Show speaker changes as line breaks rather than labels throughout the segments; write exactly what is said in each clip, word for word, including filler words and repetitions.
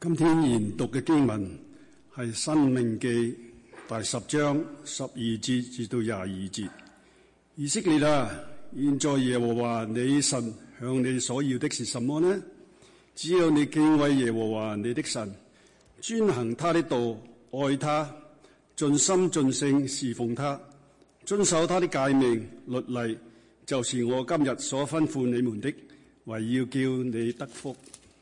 今天研讀嘅經文係《申命記》第十章十二節至到廿二節。以色列啊，現在耶和華你神向你所要的是什麼呢？只要你敬畏耶和華你的神，遵行他的道，愛他，盡心盡性侍奉他，遵守他的誡命律例，就是我今日所吩咐你們的，為要叫你得福。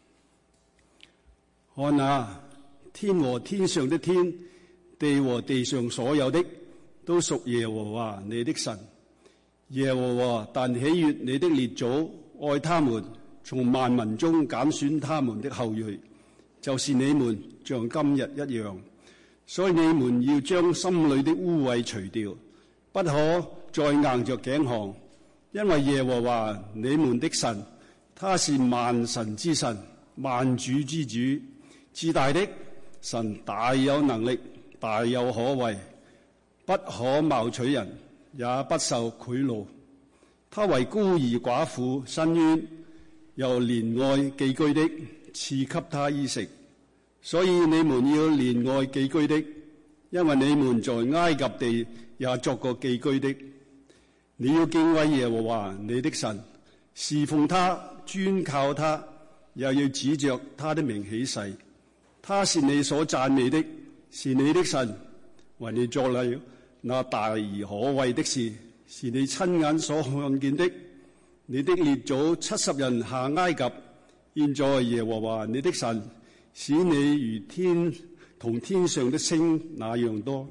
看啊，天和天上的天，地和地上所有的，都屬耶和華你的神。耶和華但喜悅你的列祖，愛他們，從萬民中揀選他們的後裔，就是你們，像今日一樣。所以你們要將心裏的污穢除掉，不可再硬着頸項，因為耶和華你們的神，他是萬神之神，萬主之主，至大的神，大有能力，大有可畏，不可貌取人，也不受賄賂。他為孤兒寡婦伸冤，又憐愛寄居的，賜給他衣食。所以你們要憐愛寄居的，因為你們在埃及地也作過寄居的。你要敬畏耶和華你的神，侍奉他，專靠他，又要指着他的名起誓。他是你所讚美的，是你的神，為你作了那大而可畏的事，是你親眼所看見的。你的列祖七十人下埃及，現在耶和華你的神使你如天同天上的星那樣多。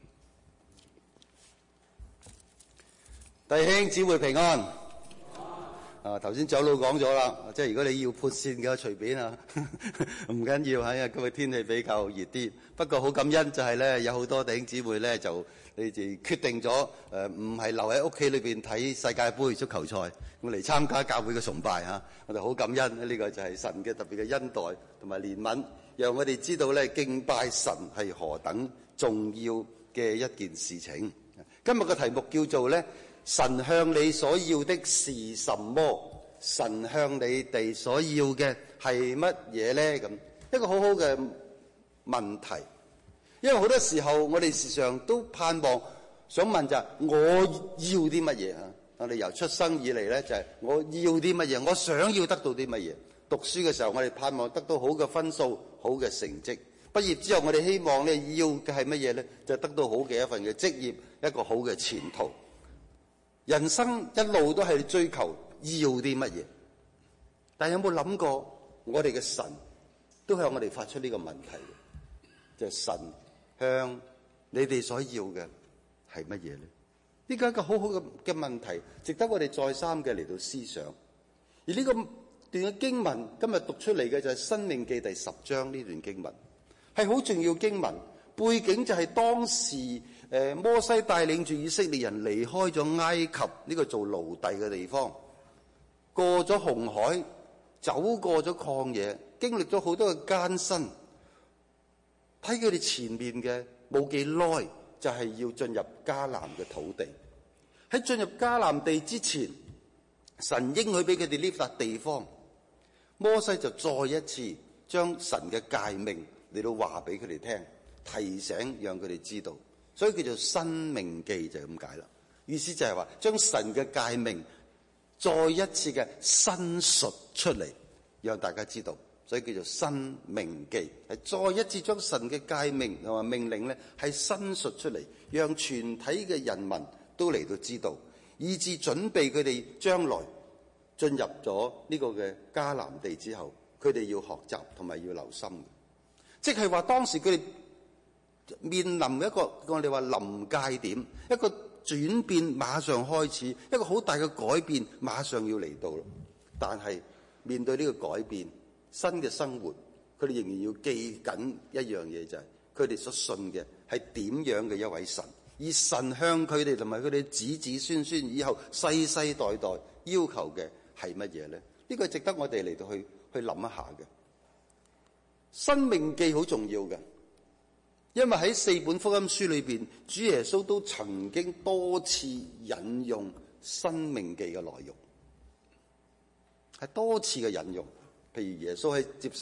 弟兄姊妹平安。啊，頭先長老講咗啦，即係如果你要潑線嘅隨便啊，唔緊要嚇，因為今日天氣比較熱啲。不過好感恩就係咧，有好多弟兄姊妹咧就你哋決定咗誒，唔係留喺屋企裏邊睇世界盃足球賽，咁嚟參加教會嘅崇拜嚇，我哋好感恩。呢個就係神嘅特別嘅恩待同埋憐憫，讓我哋知道咧敬拜神係何等重要嘅一件事情。今日嘅題目叫做咧，神向你所要的是什麼？神向你哋所要嘅係乜嘢咧？咁一個好好嘅問題，因為好多時候我哋時常都盼望想問就係我要啲乜嘢啊？我哋由出生以嚟咧就係我要啲乜嘢？我想要得到啲乜嘢？讀書嘅時候我哋盼望得到好嘅分數、好嘅成績。畢業之後我哋希望咧要嘅係乜嘢咧？就得到好嘅一份嘅職業，一個好嘅前途。人生一路都係追求要啲乜嘢，但有冇諗過我哋嘅神都向我哋發出呢個問題，就係神向你哋所要嘅係乜嘢咧？呢個係一個好好嘅嘅問題，值得我哋再三嘅嚟到思想。而呢個段嘅經文今日讀出嚟嘅就係《申命記》第十章呢段經文，係好重要經文。背景就係當時誒、呃、摩西帶領住以色列人離開咗埃及呢個做奴隸嘅地方，過咗紅海，走過咗曠野，經歷咗好多嘅艱辛。睇佢哋前面嘅冇幾耐，就係要進入迦南嘅土地。喺進入迦南地之前，神應許俾佢哋呢笪地方，摩西就再一次將神嘅誡命嚟到話俾佢哋聽。提醒讓佢哋知道，所以叫做申命記就係咁解啦。意思就係話將神嘅誡命再一次嘅申述出嚟，讓大家知道，所以叫做申命記，係再一次將神嘅誡命同埋命令咧係申述出嚟，讓全體嘅人民都嚟到知道，以致準備佢哋將來進入咗呢個嘅迦南地之後，佢哋要學習同埋要留心嘅，即係話當時佢哋面臨一個我哋話臨界點，一個轉變馬上開始，一個好大嘅改變馬上要嚟到咯。但係面對呢個改變，新嘅生活，佢哋仍然要記緊一樣嘢，就係佢哋所信嘅係點樣嘅一位神，而神向佢哋同埋佢哋子子孫孫以後世世代代要求嘅係乜嘢咧？呢個值得我哋嚟到去去諗一下嘅。申命記好重要嘅。因為喺四本福音書裏邊，主耶穌都曾經多次引用申命記嘅內容，係多次嘅引用。譬如耶穌喺接受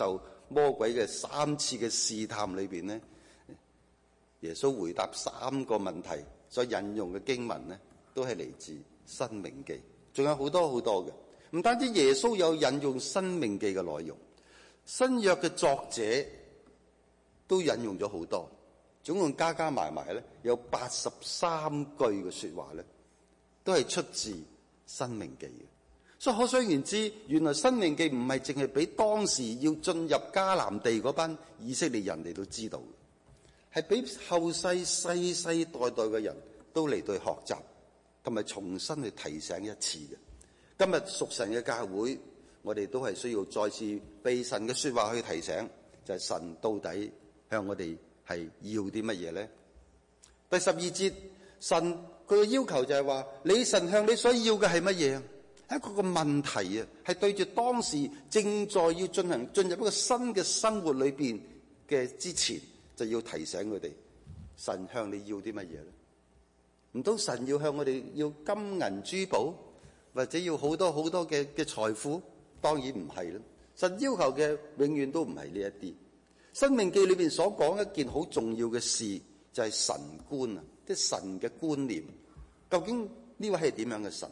魔鬼嘅三次嘅試探裏邊咧，耶穌回答三個問題所引用嘅經文咧，都係嚟自《申命記》，仲有好多好多嘅。唔單止耶穌有引用《申命記》嘅內容，新約嘅作者都引用咗好多，總共加加埋埋咧有八十三句嘅說話咧，都係出自《申命記》嘅。所以可想而知，原來《申命記》唔係淨係俾當時要進入迦南地嗰班以色列人嚟到知道嘅，係俾後世世世代代嘅人都嚟到學習，同埋重新去提醒一次嘅。今日屬神嘅教會，我哋都係需要再次被神嘅說話去提醒，就係、是、神到底向我哋係要啲乜嘢咧？第十二節，神佢嘅要求就係話，你神向你所要嘅係乜嘢啊？一個個問題啊，係對住當時正在要進行進入一個新嘅生活裏邊嘅之前，就要提醒佢哋，神向你要啲乜嘢咧？唔通神要向我哋要金銀珠寶，或者要好多好多嘅嘅財富？當然唔係啦。神要求嘅永遠都唔係呢一啲。申命記裏邊所講一件好重要嘅事，就係神觀啊，即係神嘅觀念。究竟呢位係點樣嘅神？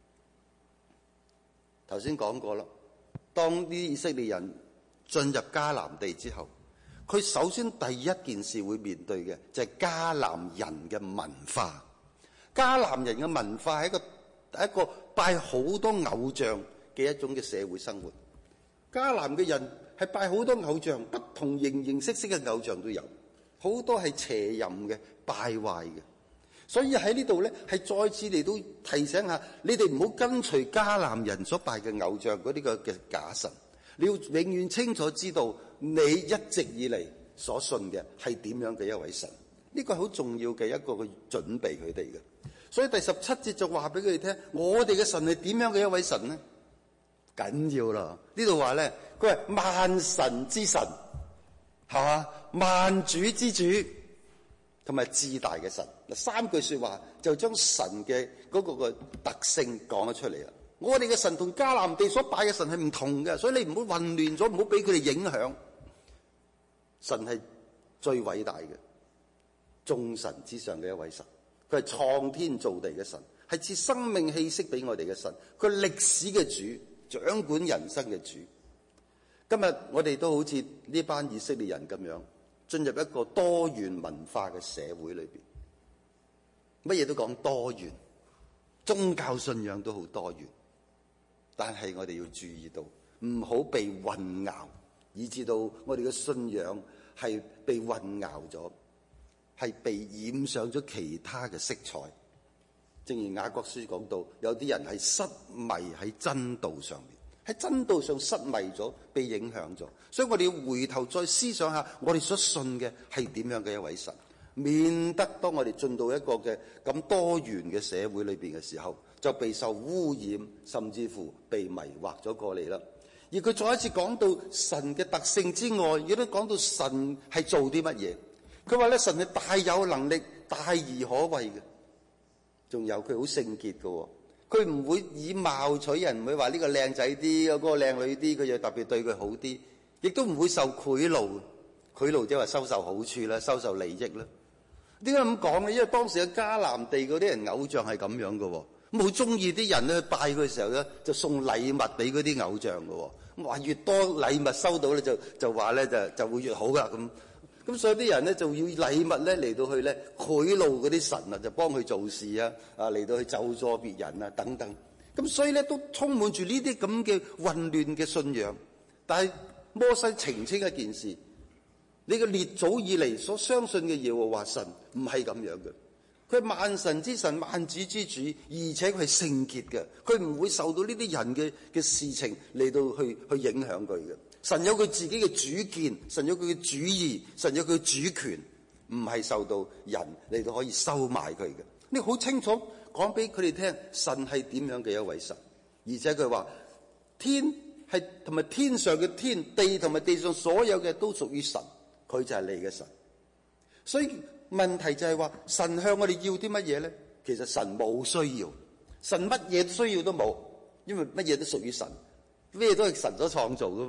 頭先講過啦，當啲以色列人進入迦南地之後，佢首先第一件事會面對嘅就係迦南人嘅文化。迦南人嘅文化係一個一個拜好多偶像嘅一種嘅社會生活。迦南嘅人係拜好多偶像，不同形形色色嘅偶像都有，好多係邪淫嘅、敗壞嘅。所以喺呢度咧，係再次嚟到提醒下你哋，唔好跟隨迦南人所拜嘅偶像嗰啲嘅嘅假神。你要永遠清楚知道你一直以嚟所信嘅係點樣嘅一位神。呢個係好重要嘅一個嘅準備佢哋嘅。所以第十七節就話俾佢哋聽，我哋嘅神係點樣嘅一位神呢？緊要啦！呢度話咧，佢係萬神之神，係嘛？萬主之主，同埋至大嘅神。嗱，三句說話就將神嘅嗰個個特性講咗出嚟啦。我哋嘅神同迦南地所拜嘅神係唔同嘅，所以你唔好混亂咗，唔好俾佢哋影響。神係最偉大嘅，眾神之上嘅一位神，佢係創天造地嘅神，係賜生命氣息俾我哋嘅神，佢係歷史嘅主，掌管人生嘅主。今日我哋都好似呢班以色列人咁樣，進入一個多元文化嘅社會裏邊，乜嘢都講多元，宗教信仰都好多元，但係我哋要注意到，唔好被混淆，以致到我哋嘅信仰係被混淆咗，係被染上咗其他嘅色彩。正如雅各書講到，有啲人係失迷喺真道上面，喺真道上失迷咗，被影響咗。所以我哋要回頭再思想下，我哋所信嘅係點樣嘅一位神，免得當我哋進到一個嘅咁多元嘅社會裏邊嘅時候，就被受污染，甚至乎被迷惑咗過嚟啦。而佢再一次講到神嘅特性之外，亦都講到神係做啲乜嘢。佢話咧，神係大有能力、大而可畏嘅，仲有佢好聖潔嘅。佢唔會以貌取人，唔會話呢個靚仔啲，嗰個靚女啲，佢就特別對佢好啲。亦都唔會受賄賂，賄賂即係話收受好處啦，收受利益啦。點解咁講咧？因為當時嘅迦南地嗰啲人偶像係咁樣嘅，咁好中意啲人咧拜佢嘅時候咧，就送禮物俾嗰啲偶像嘅。咁話越多禮物收到咧，就就話咧就就會越好噶咁。咁所以啲人咧就要禮物咧嚟到去咧賄賂嗰啲神啊，就幫佢做事啊，啊嚟到去咒詛別人啊等等。咁所以咧都充滿住呢啲咁嘅混亂嘅信仰。但係摩西澄清一件事，你嘅列祖以嚟所相信嘅耶和華神唔係咁樣嘅，佢係萬神之神、萬主之主，而且佢係聖潔嘅，佢唔會受到呢啲人嘅嘅事情嚟到去去影響佢嘅。神有佢自己嘅主見，神有佢嘅主意，神有佢嘅主權，唔係受到人嚟到可以收買佢嘅。你好清楚講俾佢哋聽，神係點樣嘅一位神，而且佢話天係同埋天上嘅天，地同埋地上所有嘅都屬於神，佢就係你嘅神。所以問題就係話，神向我哋要啲乜嘢咧？其實神冇需要，神乜嘢需要都冇，因為乜嘢都屬於神，咩都係神所創造噶嘛。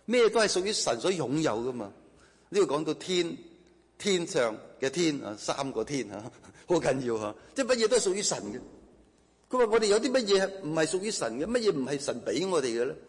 咩都係屬於神所擁有噶嘛。呢度講到天，天上嘅天啊，三個天啊，好緊要啊，即係乜嘢都係屬於神嘅。佢話我哋有啲乜嘢唔係屬於神嘅，乜嘢唔係神俾我哋嘅咧？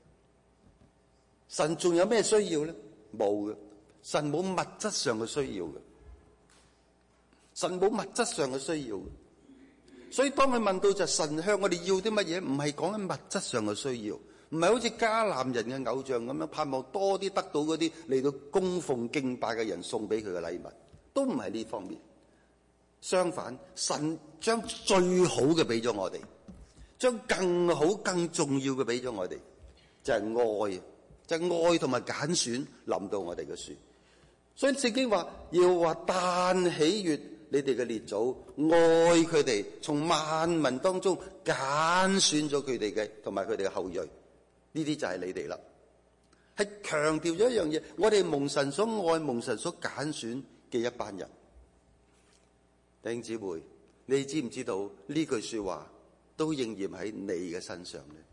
神仲有咩需要咧？冇嘅，神冇物質上嘅需要嘅，神冇物質上嘅需要嘅。所以當佢問到就神向我哋要啲乜嘢，唔係講緊物質上嘅需要，唔係好似迦南人嘅偶像咁樣盼望多啲得到嗰啲嚟到供奉敬拜嘅人送俾佢嘅禮物，都唔係呢方面。相反，神將最好嘅俾咗我哋，將更好更重要嘅俾咗我哋，就係愛，就係愛同埋揀選臨到我哋嘅書。所以聖經話要話但喜悅你哋嘅列祖，愛佢哋，從萬民當中揀選咗佢哋嘅，同埋佢哋嘅後裔，呢啲就係你哋啦。係強調咗一樣嘢，我哋蒙神所愛、蒙神所揀選嘅一班人。弟兄姊妹，你知唔知道呢句說話都應驗喺你嘅身上呢？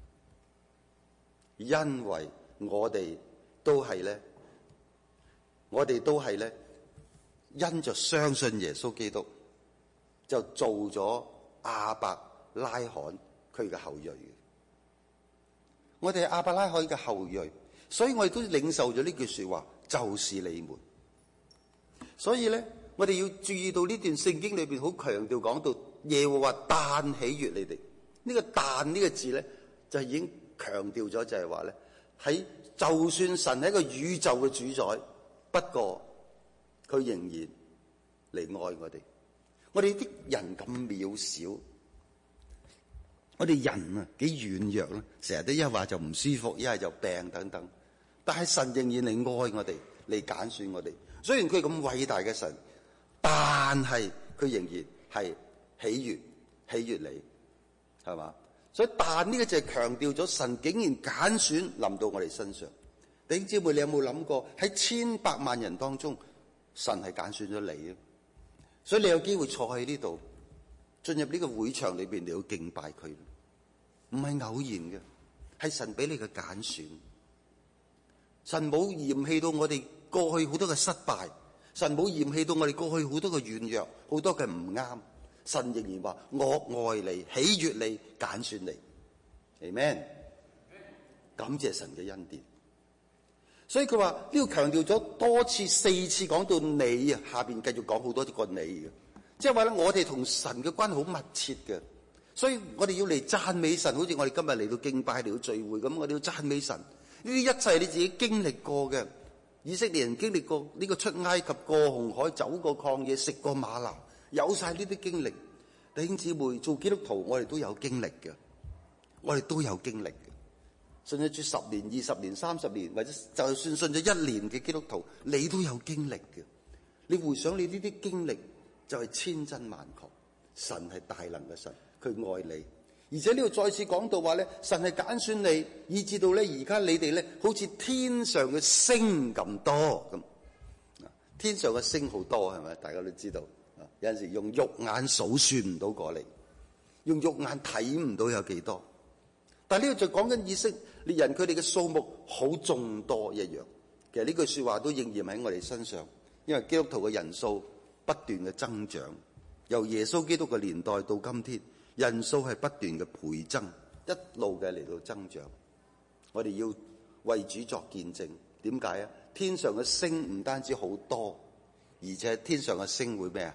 因為我哋都係咧，我哋都係咧。因着相信耶穌基督，就做咗亞伯拉罕佢嘅後裔。我哋係亞伯拉罕嘅後裔，所以我哋都領受咗呢句說話，就是你們。所以咧，我哋要注意到呢段聖經裏邊好強調講到耶和華但喜悅你哋。呢、這個但呢個字咧，就已經強調咗就係話咧，喺就算神係一個宇宙嘅主宰，不過佢仍然嚟愛我哋。我哋啲人咁渺小，我哋人啊幾軟弱咧，成日都一話就唔舒服，一係就病等等。但係神仍然嚟愛我哋，嚟揀選我哋。雖然佢咁偉大嘅神，但係佢仍然係喜悅喜悅你，係嘛？所以但呢個就係強調咗神竟然揀選臨到我哋身上。弟兄姊妹，你有冇諗過喺千百萬人當中，神係揀選咗你啊？所以你有機會坐喺呢度，進入呢個會場裏邊，你要敬拜佢，唔係偶然嘅，係神俾你嘅揀選。神冇嫌棄到我哋過去好多嘅失敗，神冇嫌棄到我哋過去好多嘅軟弱，好多嘅唔啱。神仍然話我愛你，喜悅你，揀選你。Amen。感謝神嘅恩典。所以佢話呢度強調咗多次，四次講到你啊，下邊繼續講好多個你嘅，即係話咧，我哋同神嘅關係好密切嘅，所以我哋要嚟讚美神，好似我哋今日嚟到敬拜嚟到聚會咁，我哋要讚美神。呢啲一切你自己經歷過嘅，以色列人經歷過呢個出埃及、過紅海、走過曠野、食過嗎哪，有晒呢啲經歷。弟兄姊妹，做基督徒我哋都有經歷嘅，我哋都有經歷嘅。信咗主十年、二十年、三十年，或者就算信咗一年嘅基督徒，你都有經歷嘅。你回想你呢啲經歷，就係千真萬確。神係大能嘅神，佢愛你，而且呢度再次講到話咧，神係揀選你，以至到咧而家你哋咧好似天上嘅星咁多咁。天上嘅星好多係咪？大家都知道。有陣時用肉眼數算唔到過嚟，用肉眼睇唔到有幾多。但係呢度就講緊以色列人佢哋嘅數目好眾多一樣。其實呢句說話都應驗喺我哋身上，因為基督徒嘅人數不斷嘅增長，由耶穌基督嘅年代到今天，人數係不斷嘅倍增，一路嘅嚟到增長。我哋要為主作見證。點解啊？天上嘅星唔單止好多，而且天上嘅星會咩啊？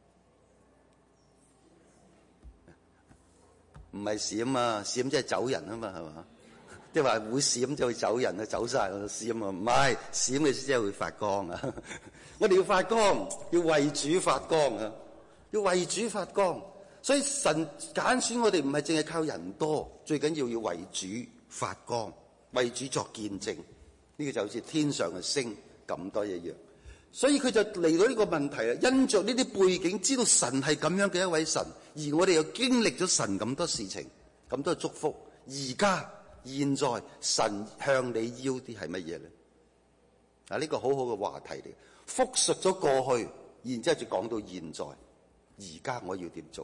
唔係閃啊，閃即係走人啊嘛，係嘛？即係話會閃就會走人啊，走晒我閃啊，唔係閃嘅即係會發光啊！我哋要發光，要為主發光啊！要為主發光，所以神揀選我哋唔係淨係靠人多，最緊要要為主發光，為主作見證。呢個就好似天上嘅星咁多一樣。所以佢就嚟到呢個問題啊，因着呢啲背景，知道神係咁樣嘅一位神，而我哋又經歷咗神咁多事情，咁多祝福。而家現在神向你要啲係乜嘢咧？啊，呢個好好嘅話題嚟，複述咗過去，然之後就講到現在。而家我要點做？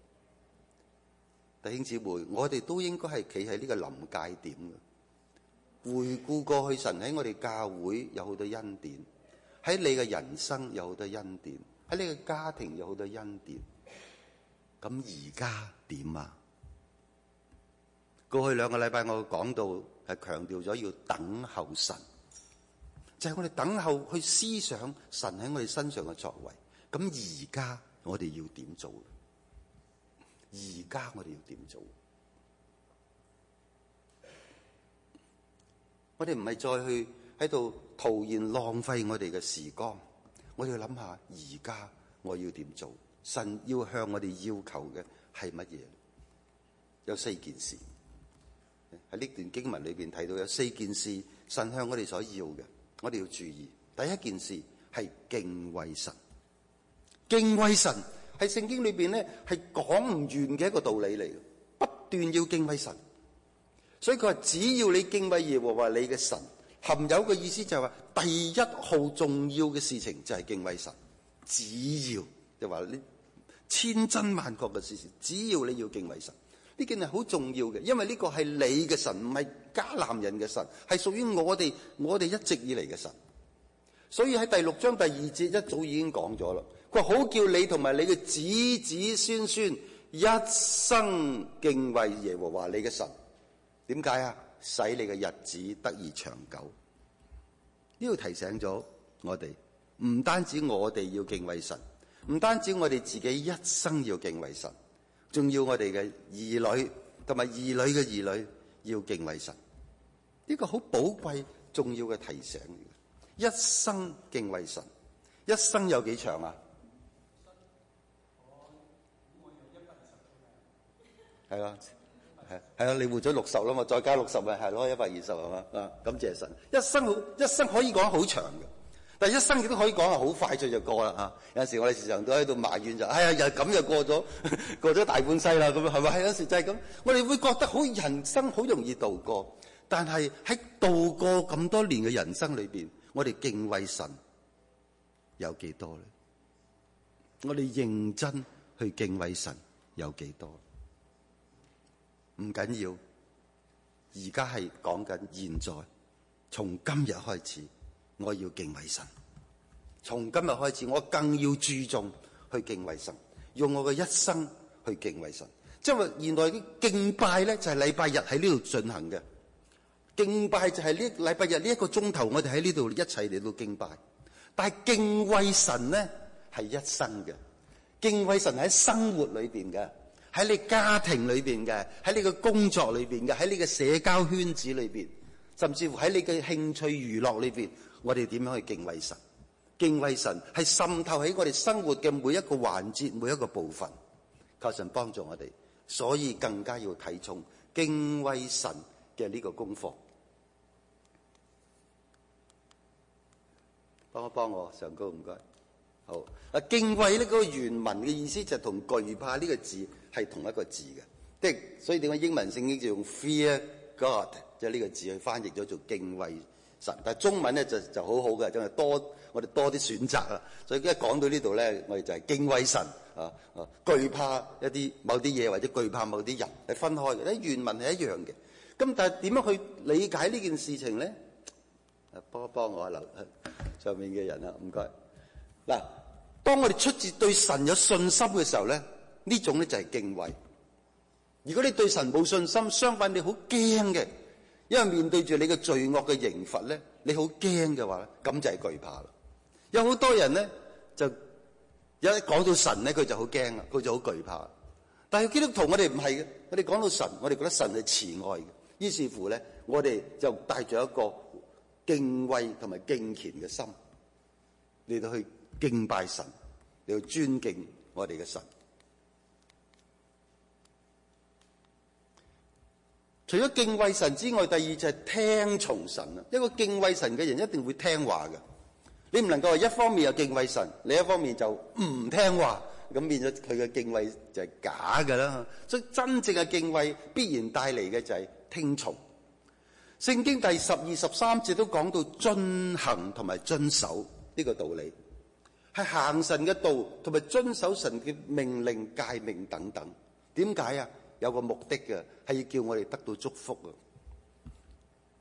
弟兄姊妹，我哋都應該係企喺呢個臨界點嘅。 回顧過去，神喺我哋教會有好多恩典，喺你嘅人生有好多恩典，喺你嘅家庭有好多恩典。咁而家點啊？過去兩個禮拜我講到係強調咗要等候神，就係我哋等候去思想神喺我哋身上嘅作為。咁而家我哋要點做？而家我哋要點做？我哋唔係再去喺度徒然浪費我哋嘅時光，我哋要諗下而家我要點做？神要向我哋要求嘅係乜嘢？有四件事。喺呢段經文裏邊睇到有四件事，神向我哋所要嘅，我哋要注意。第一件事係敬畏神。敬畏神係聖經裏邊咧係講唔完嘅一個道理嚟嘅，不斷要敬畏神。所以佢話只要你敬畏耶和華你嘅神，含有嘅意思就係話第一號重要嘅事情就係敬畏神。只要就話你千真萬確嘅事情，只要你要敬畏神。呢件係好重要嘅，因為呢個係你嘅神，唔係迦南人嘅神，係屬於我哋我哋一直以嚟嘅神。所以喺第六章第二節一早已經講咗啦，佢話好叫你同埋你嘅子子孫孫一生敬畏耶和華你嘅神。點解啊？使你嘅日子得以長久。呢度提醒咗我哋，唔單止我哋要敬畏神，唔單止我哋自己一生要敬畏神，仲要我哋嘅兒女同埋兒女嘅兒女要敬畏神。呢個好寶貴重要嘅提醒。一生敬畏神，一生有幾長啊？係啊，係係啊，你活咗六十啦嘛，再加六十咪係咯，一百二十係嘛？啊，感謝神，一生好一生可以講好長嘅，但係一生亦都可以講係好快脆就過啦嚇。有陣時我哋時常都喺度埋怨就，哎呀，又咁就過咗過咗大半世啦，咁樣係咪？有陣時就係咁，我哋會覺得好人生好容易度過，但係喺度過咁多年嘅人生裏邊，我哋敬畏神有幾多咧？我哋認真去敬畏神有幾多？唔緊要，而家係講緊現在，從今日開始，我要敬畏神。從今日開始，我更要注重去敬畏神，用我嘅一生去敬畏神。即係話，原來嘅敬拜咧就係禮拜日喺呢度進行嘅。敬拜就係呢禮拜日呢一個鐘頭，我哋喺呢度一齊嚟到敬拜。但係敬畏神咧係一生嘅，敬畏神喺生活裏邊嘅，喺你家庭裏邊嘅，喺你嘅工作裏邊嘅，喺你嘅社交圈子裏邊，甚至乎喺你嘅興趣娛樂裏邊，我哋點樣去敬畏神？敬畏神係滲透喺我哋生活嘅每一個環節、每一個部分。求神幫助我哋，所以更加要睇重敬畏神嘅呢個功課。幫一幫我上高，唔該。好啊，敬畏呢個原文嘅意思就同懼怕呢個字係同一個字嘅，即係所以點解英文聖經就用 fear God 即係呢個字去翻譯咗做敬畏神，但係中文咧就就好好嘅，真係多我哋多啲選擇啦。所以一講到呢度咧，我哋就係敬畏神啊啊，懼怕一啲某啲嘢或者懼怕某啲人係分開嘅，啲原文係一樣嘅。咁但係點樣去理解呢件事情咧？啊，幫一幫我留上面嘅人啊，唔該。嗱，當我哋出自對神有信心嘅時候咧，呢種咧就係敬畏。如果你對神冇信心，相反你好驚嘅，因為面對住你嘅罪惡嘅刑罰咧，你好驚嘅話咧，咁就係懼怕啦。有好多人咧就一講到神咧，佢就好驚啦，佢就好懼怕。但係基督徒我哋唔係嘅，我哋講到神，我哋覺得神係慈愛嘅，於是乎咧，我哋就帶住一個敬畏同埋敬虔嘅心嚟到去敬拜神，嚟到尊敬我哋嘅神。除咗敬畏神之外，第二就係聽從神啦。一個敬畏神嘅人一定會聽話嘅。你唔能夠話一方面又敬畏神，另一方面就唔聽話，咁變咗佢嘅敬畏就係假㗎啦。所以真正嘅敬畏必然帶嚟嘅就係聽從。聖經第十二、十三節都講到遵行同埋遵守呢個道理，係行神嘅道同埋遵守神嘅命令誡命等等。點解啊？有個目的嘅，係要叫我哋得到祝福啊！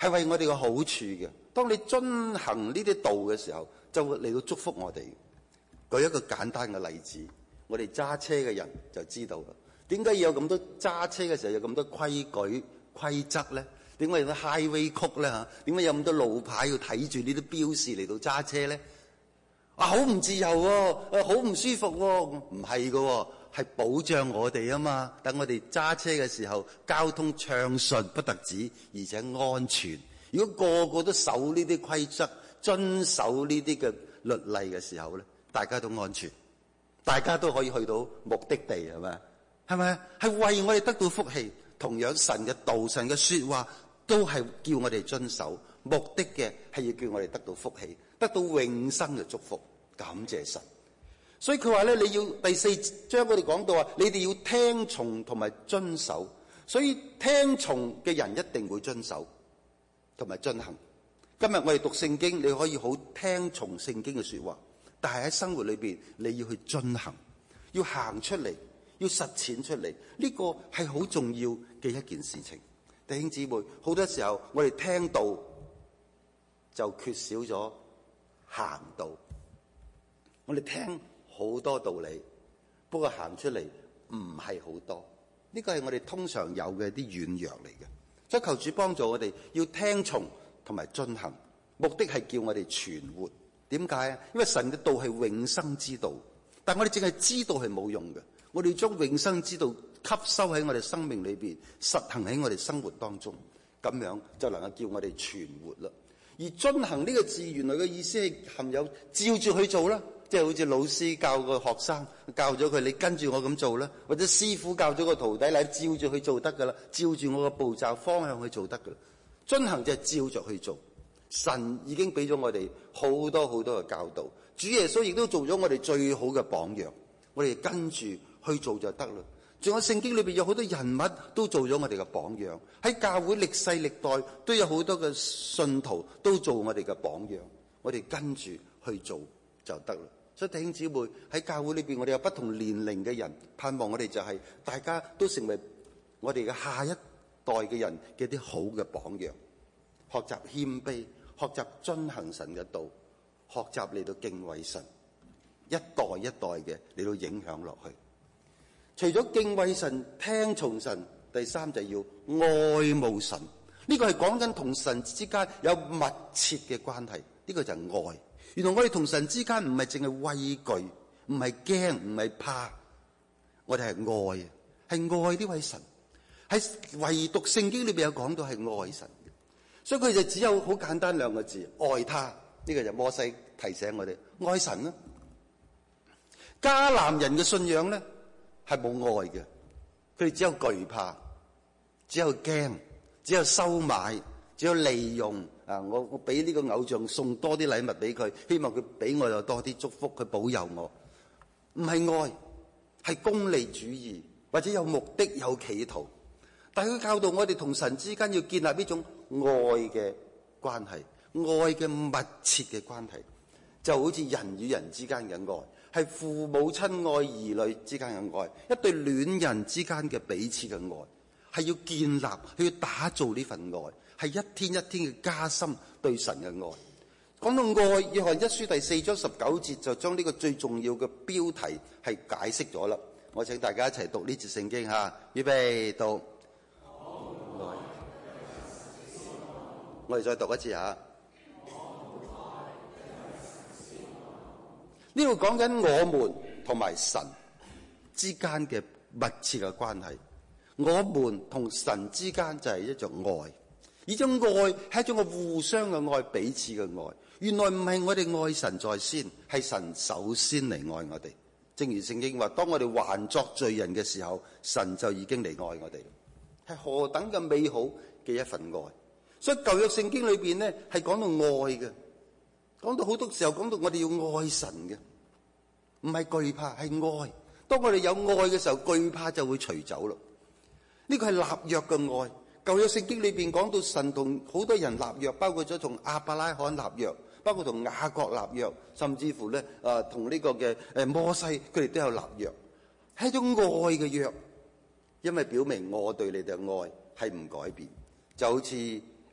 係為我哋嘅好處嘅。當你遵行呢啲道嘅時候，就會嚟到祝福我哋。舉一個簡單嘅例子，我哋揸車嘅人就知道啦。點解要有咁多揸車嘅時候有咁多規矩規則咧？點解有啲 highway code 咧嚇？點解有咁多路牌要睇住呢啲標示嚟到揸車咧？啊，好唔自由喎，啊，好唔舒服喎，唔係㗎，係保障我哋啊嘛。等我哋揸車嘅時候交通暢順不特止，而且安全。如果個個都守呢啲規則，遵守呢啲嘅律例嘅時候咧，大家都安全，大家都可以去到目的地，係咪？係咪？係為我哋得到福氣。同樣神嘅道、神嘅說話都係叫我哋遵守，目的嘅係要叫我哋得到福氣，得到永生嘅祝福。感謝神。所以佢話咧，你要第四章我哋講到話，你哋要聽從同埋遵守。所以聽從嘅人一定會遵守同埋遵行。今日我哋讀聖經，你可以好聽從聖經嘅說話，但係喺生活裏邊你要去遵行，要行出嚟，要實踐出嚟，呢個係好重要嘅一件事情。弟兄姊妹，好多時候我哋聽道就缺少咗行道。我哋聽好多道理，不過行出嚟唔係好多。呢個係我哋通常有嘅啲軟弱嚟嘅。所以求主幫助我哋，要聽從同埋遵行，目的係叫我哋存活。點解啊？因為神嘅道係永生之道，但我哋淨係知道係冇用嘅。我哋將永生之道吸收喺我哋生命裏邊，實行喺我哋生活當中，咁樣就能夠叫我哋存活啦。而遵行呢個字，原來嘅意思係含有照住去做啦，即係好似老師教個學生，教咗佢，你跟住我咁做啦，或者師傅教咗個徒弟，你照住去做得噶啦，照住我個步驟方向去做得噶啦。遵行就係照着去做。神已經俾咗我哋好多好多嘅教導，主耶穌亦都做咗我哋最好嘅榜樣，我哋跟住去做就得啦。仲有聖經裏邊有好多人物都做咗我哋嘅榜樣，喺教會歷世歷代都有好多嘅信徒都做我哋嘅榜樣，我哋跟住去做就得啦。所以弟兄姊妹，喺教會裏邊，我哋有不同年齡嘅人，盼望我哋就係大家都成為我哋嘅下一代嘅人嘅啲好嘅榜樣，學習謙卑，學習遵行神嘅道，學習嚟到敬畏神，一代一代嘅嚟到影響落去。除咗敬畏神、聽從神，第三就要愛慕神。呢個係講緊同神之間有密切嘅關係，呢個就係愛。原來我哋同神之間唔係淨係畏懼，唔係驚，唔係怕，我哋係愛，係愛呢位神。喺唯獨聖經裏邊有講到係愛神嘅，所以佢就只有好簡單兩個字：愛他。呢個就摩西提醒我哋愛神啦。迦南人嘅信仰咧，係冇愛嘅，佢哋只有懼怕，只有驚，只有收買，只有利用啊！我我俾呢個偶像送多啲禮物俾佢，希望佢俾我有多啲祝福，佢保佑我。唔係愛，係功利主義，或者有目的有企圖。但係佢教導我哋同神之間要建立呢種愛嘅關係，愛嘅密切嘅關係，就好似人與人之間嘅愛，係父母親愛兒女之間嘅愛，一對戀人之間嘅彼此嘅愛，係要建立，係要打造呢份愛，係一天一天嘅加深對神嘅愛。講到愛，約翰一書第四章十九節就將呢個最重要嘅標題係解釋咗啦。我請大家一齊讀呢節聖經吓，預備讀。我哋再讀一次吓。呢度講緊我們同埋神之間嘅密切嘅關係。我們同神之間就係一種愛，呢種愛係一種嘅互相嘅愛，彼此嘅愛。原來唔係我哋愛神在先，係神首先嚟愛我哋。正如聖經話，當我哋還作罪人嘅時候，神就已經嚟愛我哋，係何等嘅美好嘅一份愛。所以舊約聖經裏邊咧係講到愛嘅，講到好多時候講到我哋要愛神嘅，唔係懼怕，係愛。當我哋有愛嘅時候，懼怕就會除走咯。呢個係立約嘅愛。舊約聖經裏邊講到神同好多人立約，包括咗同亞伯拉罕立約，包括同雅各立約，甚至乎咧啊同呢個嘅誒摩西，佢哋都有立約，係一種愛嘅約，因為表明我對你哋嘅愛係唔改變。就好似啊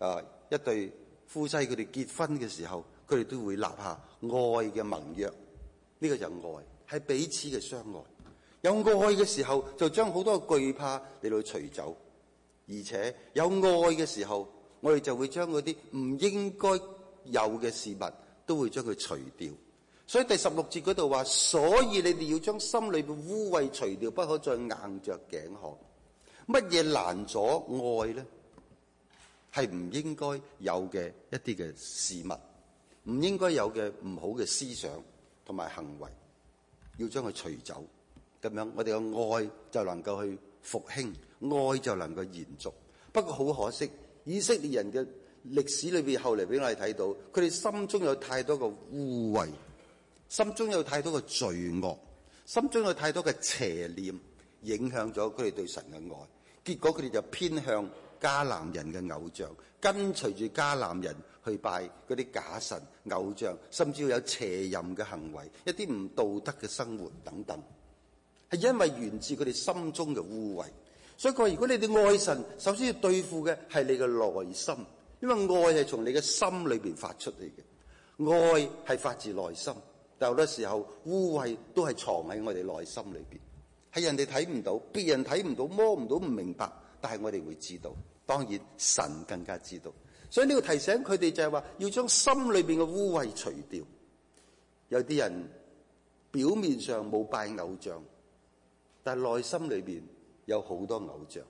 一對夫妻佢哋結婚嘅時候，佢哋都會立下愛嘅盟約。呢、這個就係愛，係彼此嘅相愛。有愛嘅時候，就將好多嘅懼怕嚟到除走，而且有愛嘅時候，我哋就會將嗰啲唔應該有嘅事物都會將佢除掉。所以第十六節嗰度話，所以你哋要將心裏邊污穢除掉，不可再硬着頸項。乜嘢攔阻愛呢？係唔應該有嘅一啲嘅事物，唔應該有嘅唔好嘅思想同埋行為，要將佢除走。咁樣我哋嘅愛就能夠去復興，愛就能夠延續。不過好可惜，以色列人嘅歷史裏邊後嚟俾我哋睇到，佢哋心中有太多嘅污穢，心中有太多嘅罪惡，心中有太多嘅邪念，影響咗佢哋對神嘅愛。結果佢哋就偏向迦南人嘅偶像，跟隨住迦南人去拜嗰啲假神偶像，甚至要有邪淫嘅行為，一啲唔道德嘅生活等等，係因為源自佢哋心中嘅污穢。所以佢話，如果你哋愛神，首先要對付嘅係你嘅內心，因為愛係從你嘅心裏邊發出嚟嘅，愛係發自內心。但好多時候污穢都係藏喺我哋內心裏邊，係人哋睇唔到，別人睇唔到，摸唔到，唔明白，但係我哋會知道。當然神更加知道。所以呢個提醒佢哋就係話，要將心裏邊嘅污穢除掉。有啲人表面上冇拜偶像，但係內心裏邊有好多偶像。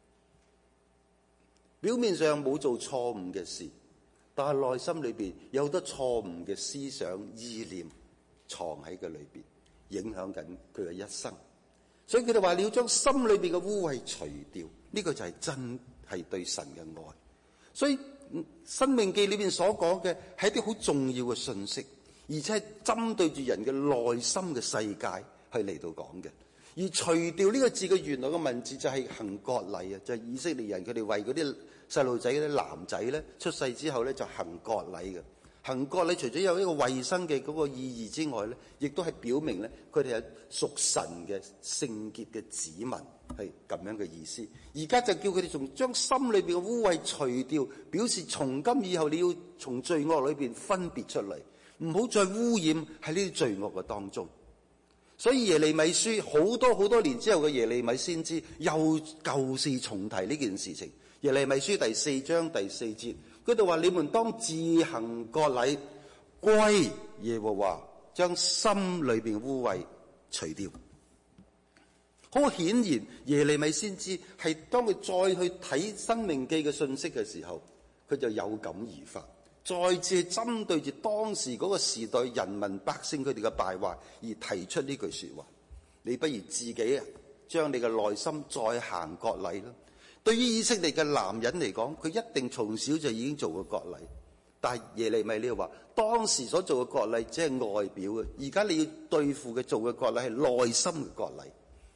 表面上冇做錯誤嘅事，但係內心裏邊有好多錯誤嘅思想意念藏喺佢裏邊，影響緊佢嘅一生。所以佢哋話，你要將心裏邊嘅污穢除掉，呢、這個就係真係對神嘅愛。所以申命記裏邊所講嘅係一啲好重要嘅信息，而且係針對住人嘅內心嘅世界係嚟到講嘅。而除掉呢個字嘅原來嘅文字就係行割禮啊，就係、是、以色列人佢哋為嗰啲細路仔嗰啲男仔咧出世之後咧就行割禮嘅。行割禮除咗有一個衛生嘅嗰個意義之外咧，亦都係表明咧佢哋係屬神嘅聖潔嘅子民，係咁樣嘅意思。而家就叫佢哋從將心裏邊嘅污穢除掉，表示從今以後你要從罪惡裏邊分別出嚟，唔好再污染喺呢啲罪惡嘅當中。所以耶利米書好多好多年之後嘅耶利米先知又舊事重提呢件事情。耶利米書第四章第四節嗰度話，你們當自行割禮，歸耶和華，將心裏邊污穢除掉。好顯然耶利米先知係當佢再去睇申命記嘅信息嘅時候，佢就有感而發，再次針對住當時嗰個時代人民百姓佢哋嘅敗壞而提出呢句說話。你不如自己啊，將你嘅內心再行割禮啦。對於以色列嘅男人嚟講，佢一定從小就已經做過割禮，但係耶利米呢話，當時所做嘅割禮只係外表嘅，而家你要對付嘅做嘅割禮係內心嘅割禮，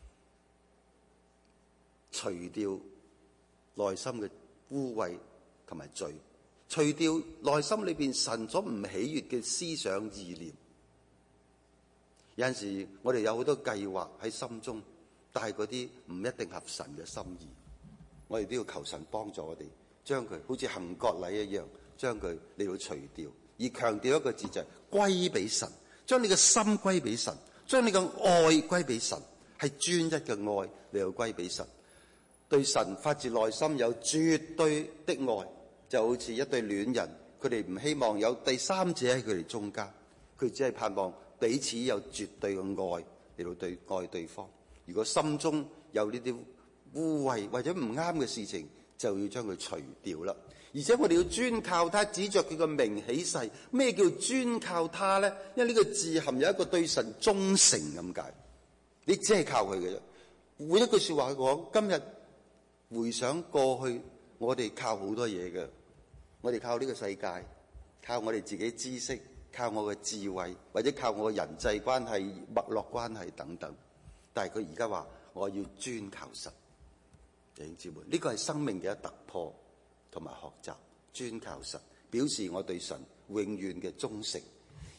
除掉內心嘅污穢同埋罪，除掉內心裏邊神所唔喜悅嘅思想意念。有陣時我哋有好多計劃喺心中，但係嗰啲唔一定合神嘅心意。我哋都要求神幫助我哋，將佢好似行割禮一樣，將佢嚟到除掉，而強調一個字就係歸俾神，將你嘅心歸俾神，將你嘅愛歸俾神，係專一嘅愛嚟到歸俾神。對神發自內心有絕對的愛，就好似一對戀人，佢哋唔希望有第三者喺佢哋中間，佢只係盼望彼此有絕對嘅愛嚟到對愛對方。如果心中有呢啲污穢或者唔啱嘅事情，就要將佢除掉啦。而且我哋要專靠他，指着佢個名起誓。咩叫專靠他咧？因為呢個字含有一個對神忠誠咁解，你只係靠佢嘅啫。每一句說話講，今日回想過去，我哋靠好多嘢嘅，我哋靠呢個世界，靠我哋自己知識，靠我嘅智慧，或者靠我嘅人際關係、脈絡關係等等。但係佢而家話，我要專靠神。弟兄姊妹，呢個係生命嘅一突破同埋學習，專靠神，表示我對神永遠嘅忠誠。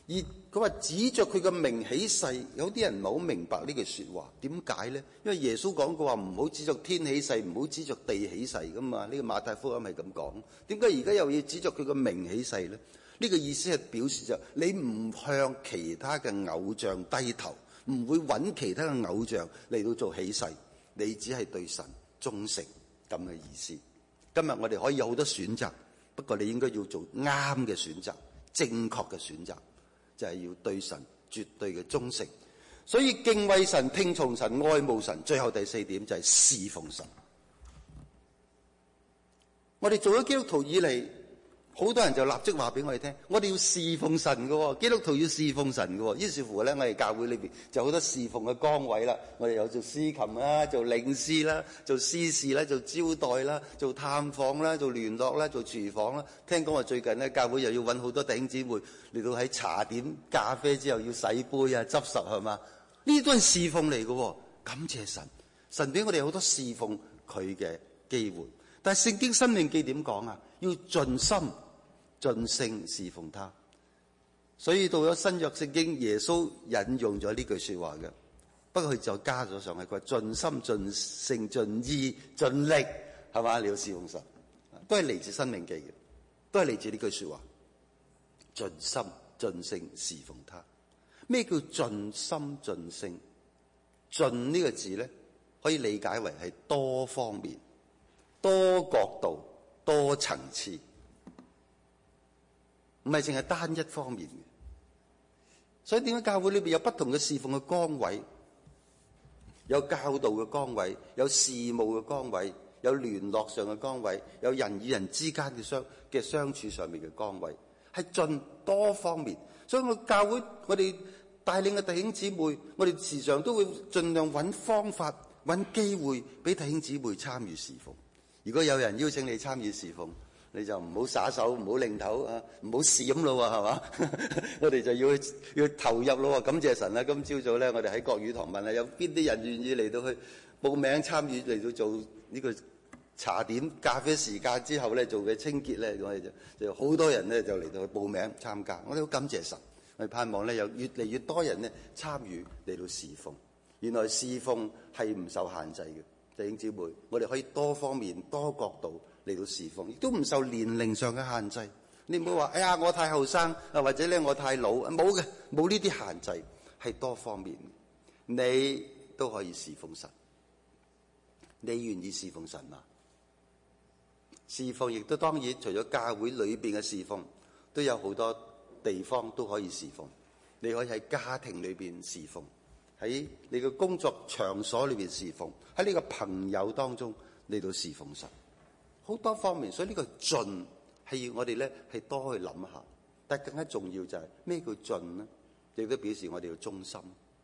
而佢話指着佢嘅名起誓，有啲人唔係好明白呢句說話，點解咧？因為耶穌講過話唔好指着天起誓，唔好指着地起誓噶嘛。呢個馬太福音係咁講，點解而家又要指着佢嘅名起誓咧？呢個意思係表示就你唔向其他嘅偶像低頭，唔會揾其他嘅偶像嚟到做起誓，你只係對神忠誠咁嘅意思。今日我哋可以有好多選擇，不過你應該要做啱嘅選擇，正確嘅選擇。就係要對神絕對嘅忠誠，所以敬畏神、聽從神、愛慕神。最後第四點就係侍奉神。我哋做咗基督徒以嚟，好多人就立即話俾我哋聽，我哋要侍奉神嘅，基督徒要侍奉神嘅。於是乎咧，我哋教會裏邊就好多侍奉嘅崗位啦。我哋有做司琴啦，做領詩啦，做司事啦，做招待啦，做探訪啦，做聯絡啦，做廚房啦。聽講話最近咧，教會又要揾好多弟兄姊妹嚟到喺茶點咖啡之後要洗杯啊、執拾係嘛？呢啲都係侍奉嚟嘅。感謝神，神俾我哋好多侍奉佢嘅機會。但係聖經申命記點講啊？要盡心盡性侍奉他。所以到咗新約聖經，耶穌引用咗呢句說話嘅，不過佢就加咗上去，佢話盡心盡性盡意盡力，係嘛？你要侍奉神，都係嚟自申命記嘅，都係嚟自呢句說話，盡心盡性侍奉他。咩叫盡心盡性？盡呢個字咧，可以理解為係多方面、多角度、多層次，唔係淨係單一方面嘅。所以點解教會裏邊有不同嘅侍奉嘅崗位，有教導嘅崗位，有事務嘅崗位，有聯絡上嘅崗位，有人與人之間嘅相嘅相處上面嘅崗位，係盡多方面。所以我教會我哋帶領嘅弟兄姊妹，我哋時常都會盡量揾方法、揾機會俾弟兄姊妹參與侍奉。如果有人邀請你參與侍奉，你就唔好耍手，唔好擰頭啊，唔好閃咯，係嘛？我哋就要要投入咯。感謝神啦！今朝早咧，我哋喺國語堂問啊，有邊啲人願意嚟到去報名參與嚟到做呢個茶點咖啡時間之後咧做嘅清潔咧？我哋就就好多人咧就嚟到去報名參加。我哋好感謝神，我哋盼望咧有越嚟越多人咧參與嚟到侍奉。原來侍奉係唔受限制嘅。弟兄姊妹，我哋可以多方面、多角度嚟到侍奉，亦都唔受年齡上嘅限制。你唔好話，哎呀，我太後生啊，或者咧我太老，冇嘅，冇呢啲限制，係多方面。你都可以侍奉神，你願意侍奉神嗎？侍奉亦都當然除咗教會裏邊嘅侍奉，都有好多地方都可以侍奉。你可以喺家庭裏邊侍奉，喺你嘅工作場所裏邊侍奉，喺你嘅朋友當中嚟到侍奉神，好多方面。所以呢個盡係要我哋咧係多去諗下，但係更加重要就係咩叫盡呢？亦都表示我哋要忠心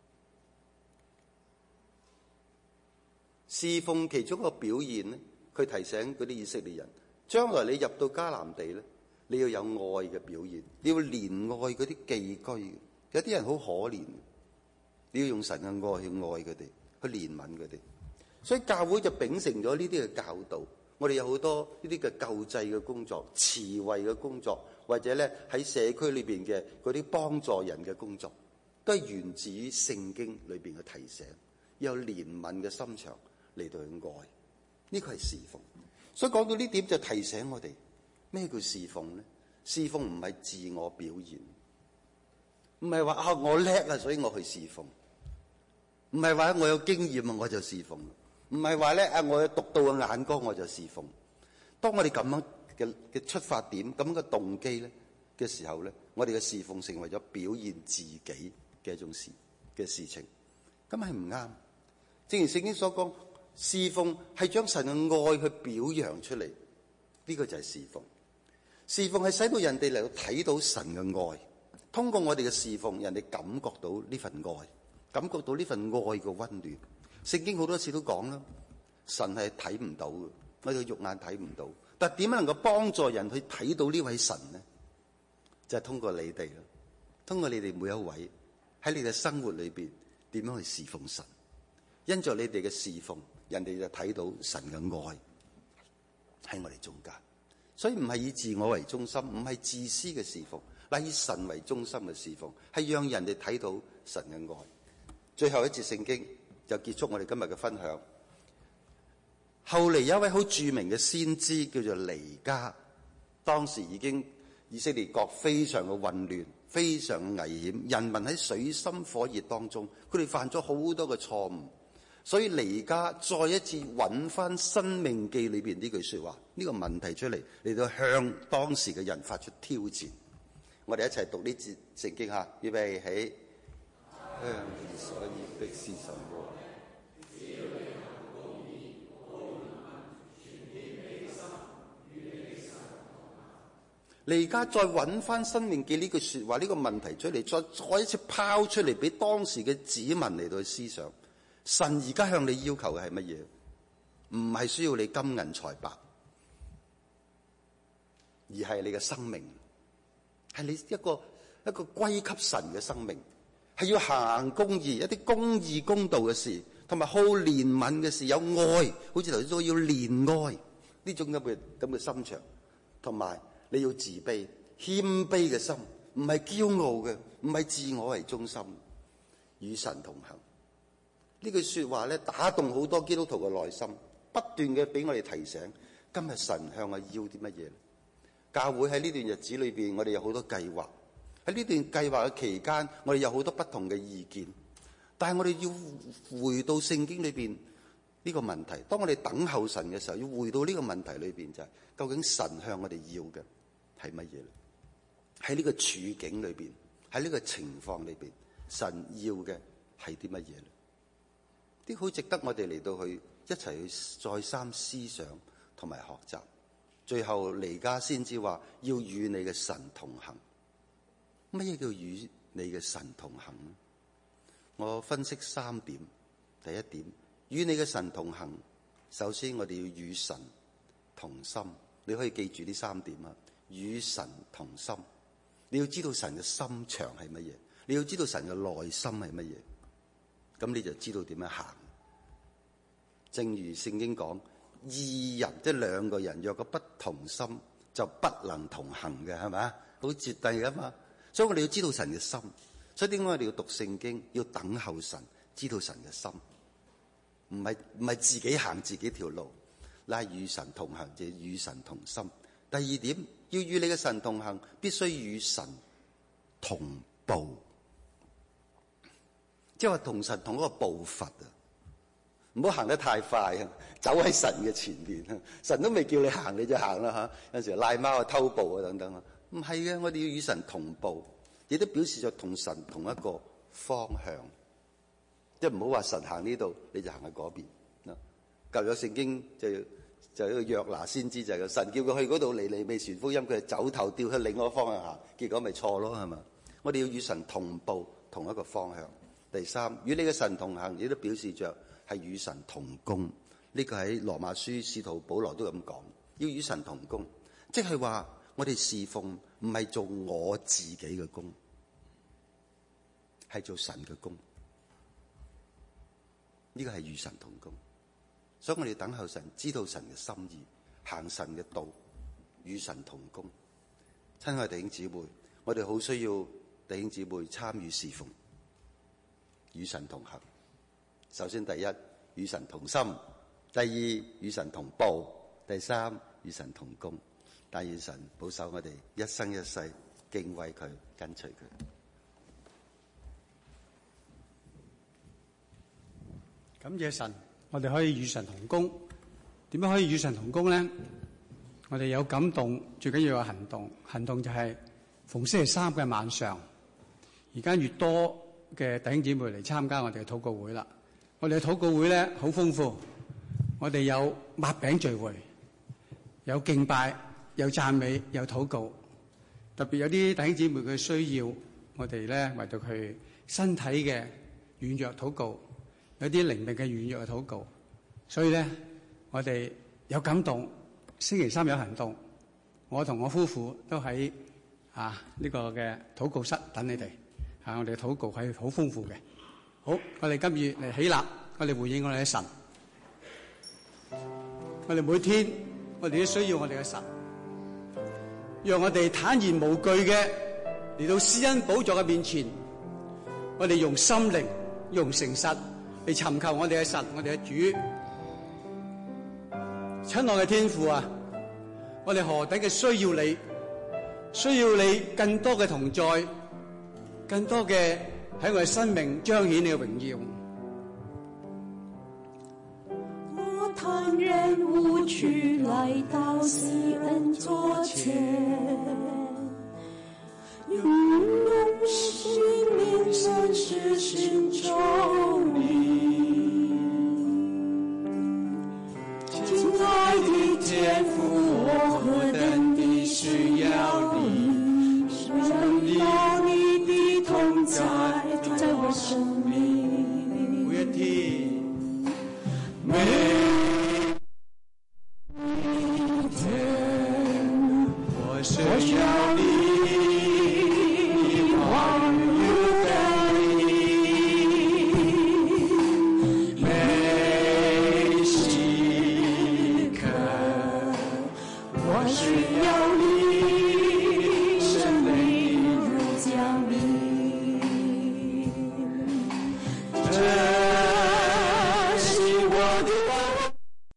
侍奉。其中一個表現咧，佢提醒嗰啲以色列人，將來你入到迦南地咧，你要有愛嘅表現，你要憐愛嗰啲寄居。有啲人好可憐，你要用神嘅愛去愛佢哋，去憐憫佢哋。所以教會就秉承咗呢啲嘅教導。我哋有好多呢啲嘅救濟嘅工作、慈惠嘅工作，或者咧喺社區裏邊嘅嗰啲幫助人嘅工作，都係源自於聖經裏邊嘅提醒，要有憐憫嘅心腸嚟到去愛。呢個係侍奉。所以講到呢點就提醒我哋，咩叫侍奉咧？侍奉唔係自我表現。唔係話啊我叻啊，所以我去侍奉；唔係話我有經驗啊，我就侍奉；唔係話咧啊我有獨到嘅眼光我就侍奉。當我哋咁樣嘅嘅出發點、咁嘅動機咧嘅時候咧，我哋嘅侍奉成為咗表現自己嘅一種事嘅事情，咁係唔啱。正如聖經所講，侍奉係將神嘅愛去表揚出嚟，呢個就係侍奉。侍奉係使到人哋嚟到睇到神嘅愛。通過我哋嘅侍奉，人哋感覺到呢份愛，感覺到呢份愛嘅溫暖。聖經好多次都講啦，神係睇唔到嘅，我哋肉眼睇唔到。但點樣能夠幫助人去睇到呢位神呢？就係通過你哋啦，通過你哋每一位喺你嘅生活裏邊點樣去侍奉神。因着你哋嘅侍奉，人哋就睇到神嘅愛喺我哋中間。所以唔係以自我為中心，唔係自私嘅侍奉。 乃以神為中心嘅侍奉，係讓人哋睇到神嘅愛。最後一節聖經就結束我哋今日嘅分享。後嚟有一位好著名嘅先知叫做彌迦，當時已經以色列國非常嘅混亂，非常嘅危險，人民喺水深火熱當中，佢哋犯咗好多嘅錯誤，所以彌迦再一次揾翻《申命記》裏邊呢句說話，呢個問題出嚟，嚟到向當時嘅人發出挑戰。我哋一齊讀呢節聖經吓，預備起。向以所要的是什麼？彌迦再揾翻《申命記》呢句說話，呢個問題出嚟，再再一次拋出嚟俾當時嘅子民嚟到去思想。神而家向你要求嘅係乜嘢？唔係需要你金銀財帛，而係你嘅生命，係你一個一個歸給神嘅生命，係要行公義，一啲公義公道嘅事，同埋好憐憫嘅事，有愛，好似頭先都要憐愛呢種咁嘅咁嘅心腸，同埋你要自卑謙卑嘅心，唔係驕傲嘅，唔係自我為中心，與神同行。呢句說話咧，打動好多基督徒嘅內心，不斷嘅俾我哋提醒，今日神向我要啲乜嘢？教會喺呢段日子裏邊，我哋有好多計劃。喺呢段計劃嘅期間，我哋有好多不同嘅意見，但係我哋要回到聖經裏邊呢個問題。當我哋等候神嘅時候，要回到呢個問題裏邊，就係究竟神向我哋要嘅係乜嘢？喺呢個處境裏邊，喺呢個情況裏邊，神要嘅係啲乜嘢？啲好值得我哋嚟到去一齊去再三思想同埋學習。最後彌迦先知話要與你嘅神同行。乜嘢叫與你嘅神同行呢？我分析三點。第一點，與你嘅神同行，首先我哋要與神同心。你可以記住呢三點啊。與神同心，你要知道神嘅心腸係乜嘢，你要知道神嘅內心係乜嘢，咁你就知道點樣行。正如聖經講，二人即係兩個人若果不同心，就不能同行嘅，係咪？好絕對噶嘛。所以我哋要知道神嘅心。所以點解我哋要讀聖經，要等候神，知道神嘅心，唔係唔係自己行自己條路，乃係與神同行，就係與神同心。第二點，要與你嘅神同行，必須與神同步，即係話同神同一個步伐啊！唔好行得太快啊，走喺神嘅前面啊！神都未叫你行，你就行啦吓！有陣時賴貓啊、偷步啊等等啊，唔係嘅，我哋要與神同步，亦都表示咗同神同一個方向，即係唔好話神行呢度，你就行喺嗰邊啊！舊約聖經就就一個約拿先知就係、是、神叫佢去嗰度尼尼微傳福音，佢係走頭掉去另一個方向行，結果咪錯咯，係嘛？我哋要與神同步，同一個方向。第三，與你嘅神同行，亦都表示着係與神同工。呢、這個喺羅馬書使徒保羅都咁講，要與神同工，即係話我哋侍奉唔係做我自己嘅工，係做神嘅工。呢、這個係與神同工。所以我哋等候神，知道神嘅心意，行神嘅道，與神同工。親愛弟兄姊妹，我哋好需要弟兄姊妹參與侍奉，與神同行。首先第一，與神同心；第二，與神同步；第三，與神同工。但願神保守我哋一生一世敬畏佢，跟隨佢。
感謝神。我哋可以與神同工，點樣可以與神同工咧？我哋有感動，最緊要有行動。行動就係逢星期三嘅晚上，而家越多嘅弟兄姊妹嚟參加我哋嘅禱告會啦。我哋嘅禱告會咧好豐富，我哋有擘餅聚會，有敬拜，有讚美，有禱告。特別有啲弟兄姊妹嘅需要，我哋咧為到佢身體嘅軟弱禱告。有啲靈命嘅軟弱嘅禱告，所以咧，我哋有感動。星期三有行動，我同我夫婦都喺啊呢個嘅禱告室等你哋。啊，我哋嘅禱告係好豐富嘅。好，我哋今日嚟起立，我哋回應我哋嘅神。我哋每天，我哋都需要我哋嘅神，讓我哋坦然無懼嘅嚟到施恩寶座嘅面前，我哋用心靈、用誠實嚟尋求我哋嘅神、我哋嘅主。親愛嘅天父啊，我哋何等嘅需要你，需要你更多嘅同在，更多嘅喺我哋生命彰顯你嘅榮耀。
我坦然無懼來到施恩座前，用生命深實尋求你。親愛的天父，我何等地需要你，需要你的同在，在我生命。
每一天，
每一天，
我需
我需
要
要你，話語的你，每時刻，我需要你，生命如降臨。這是我的盼望。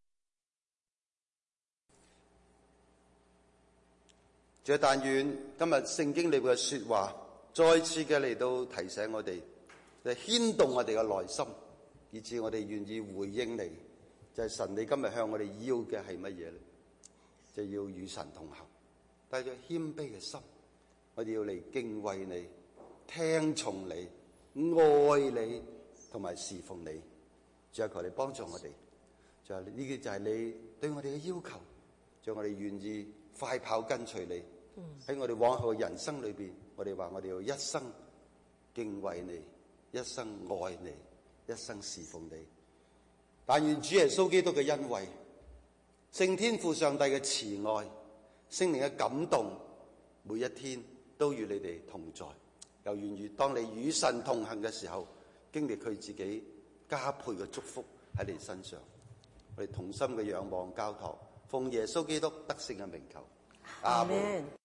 主，但願今日聖經裏邊嘅說話，再次嘅嚟到提醒我哋，就牽動我哋嘅內心，以致我哋願意回應你。就係、是、神，你今日向我哋要嘅係乜嘢咧？就要與神同行，帶着謙卑嘅心，我哋要嚟敬畏你、聽從你、愛你同埋侍奉你。主啊，求你幫助我哋。就係呢啲就係你對我哋嘅要求，就我哋願意快跑跟隨你。喺我哋往後嘅人生裏邊，我哋話我哋要一生敬畏你，一生愛你，一生侍奉你。但願主耶穌基督嘅恩惠、聖天父上帝嘅慈愛、聖靈嘅感動，每一天都與你哋同在。又願意當你與神同行嘅時候，經歷佢自己加倍嘅祝福喺你身上。我哋同心嘅仰望交託，奉耶穌基督得勝嘅名求，阿們。